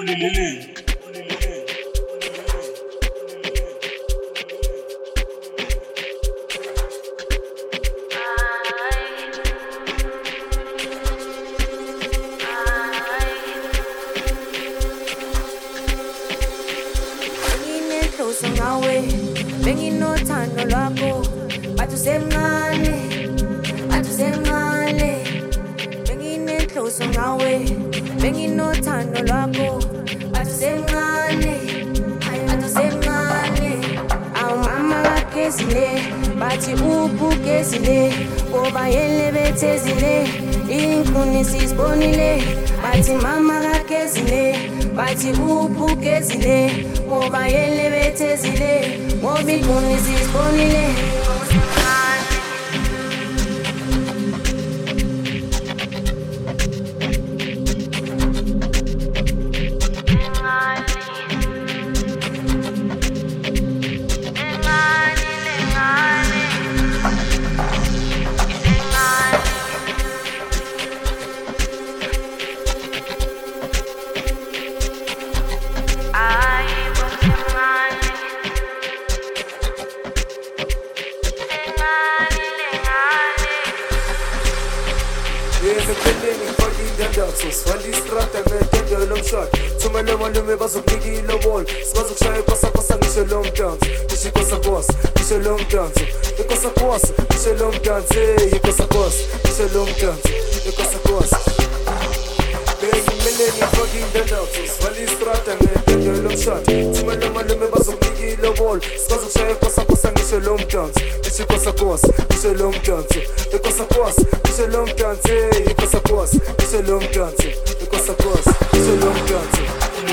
Bathi ubukezile obayele bethezile inkuni sisibonile bathi mama kakezile bathi ubukezile obayele bethezile ngoba inkuni sisibonile Malume bazokubikila wall sibazokushaya kosa ngisho lo mdanso ngisho kosa ngisho lo mdanso kosa ngisho lo mdanso kosa ngisho lo mdanso kosa Bengimele fucking dandouts Svali strata ngedendo lo mshot Tumele malume bazokubikila wall sibazokushaya kosa ngisho lo mdanso ngisho kosa ngisho lo mdanso kosa ngisho lo mdanso kosa ngisho lo mdanso kosa ngisho lo mdanso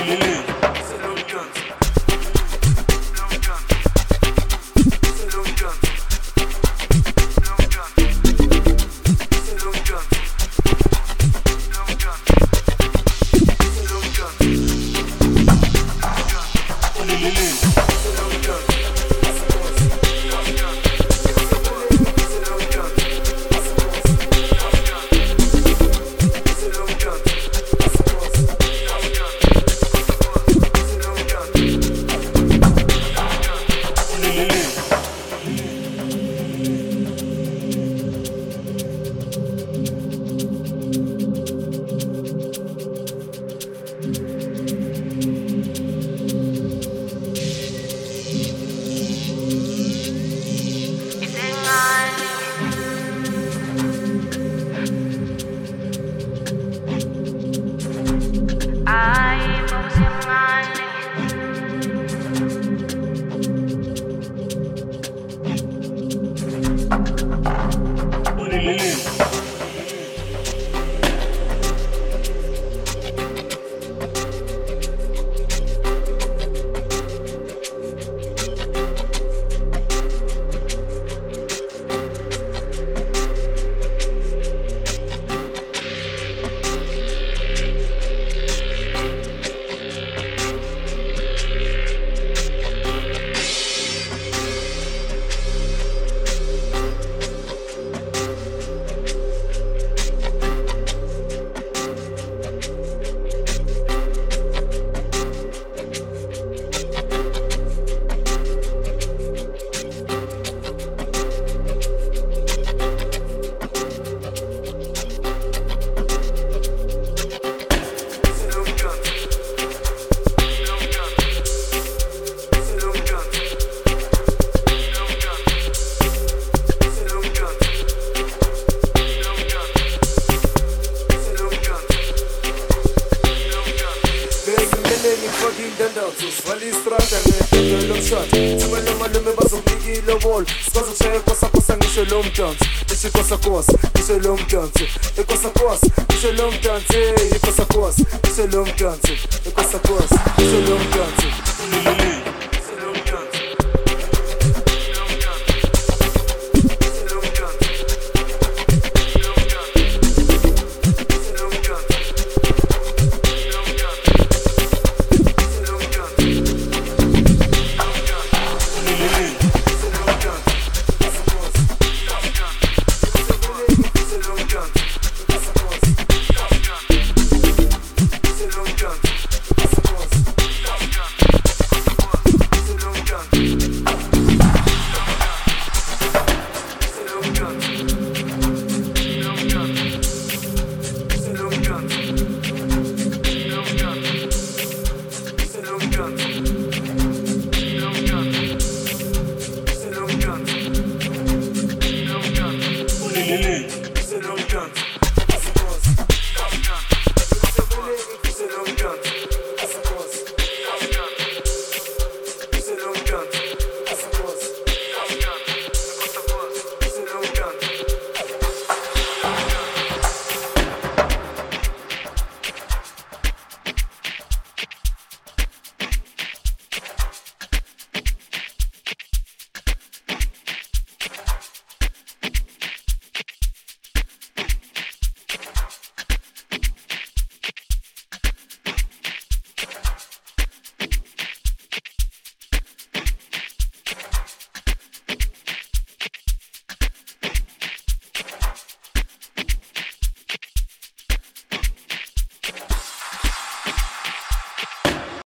Svali strata ngedendo lo mshot Tumele malume bazokubikila wall sibazokushaya kosa ngisho lo mdanso ngisho kosa ngisho lo mdanso kosa ngisho lo mdanso kosa ngisho lo mdanso kosa ngisho lo mdanso